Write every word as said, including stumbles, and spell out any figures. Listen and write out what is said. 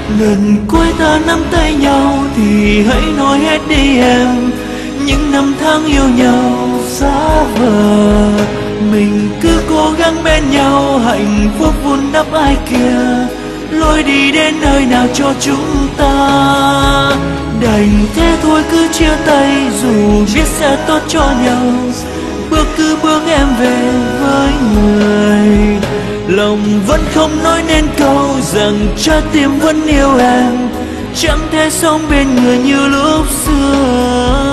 Lần cuối ta nắm tay nhau thì hãy nói hết đi em. Những năm tháng yêu nhau xa vời, mình cứ cố gắng bên nhau, hạnh phúc vun đắp ai kia. Lối đi đến nơi nào cho chúng ta, đành thế thôi cứ chia tay, dù biết sẽ tốt cho nhau. Bước cứ bước em về với người, lòng vẫn không nói nên câu rằng trái tim vẫn yêu em, chẳng thể sống bên người như lúc xưa.